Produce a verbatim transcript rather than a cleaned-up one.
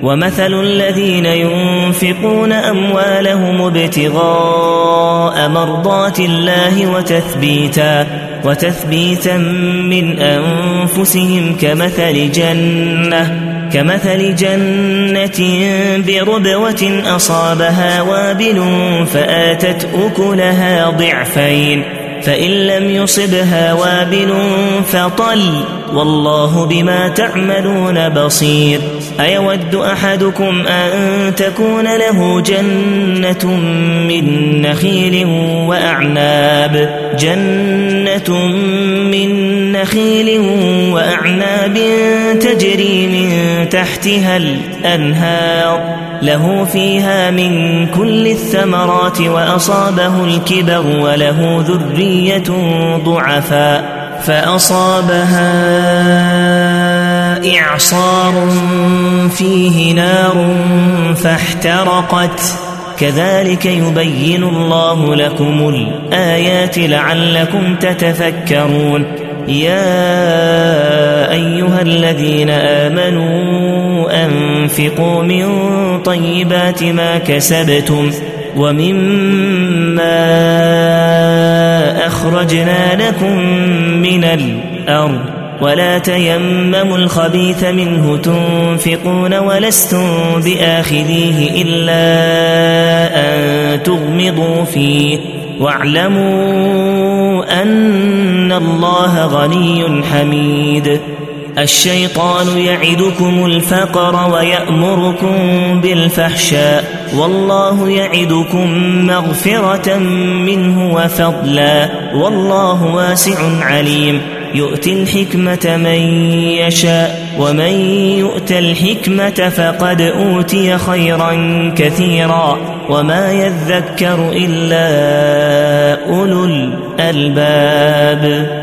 ومثل الذين ينفقون أموالهم ابتغاء مرضات الله وتثبيتا, وتثبيتا من أنفسهم كمثل جنة كمثل جنة بربوة أصابها وابل فآتت أكلها ضعفين فإن لم يصبها وابل فطل والله بما تعملون بصير. أيود أحدكم أن تكون له جنة من نخيل وأعناب جنة من نخيل وأعناب تجري من تحتها الأنهار له فيها من كل الثمرات وأصابه الكبر وله ذرية ضعفاء فأصابها إعصار فيه نار فاحترقت كذلك يبين الله لكم الآيات لعلكم تتفكرون. يا أيها الذين آمنوا أنفقوا من طيبات ما كسبتم ومما أخرجنا لكم من الأرض ولا تيمموا الخبيث منه تنفقون ولستم بآخذيه إلا أن تغمضوا فيه واعلموا أن الله غني حميد. الشيطان يعدكم الفقر ويأمركم بالفحشاء والله يعدكم مغفرة منه وفضلا والله واسع عليم. يؤتي الحكمة من يشاء ومن يؤت الحكمة فقد أوتي خيرا كثيرا وما يذكر إلا أولو الألباب.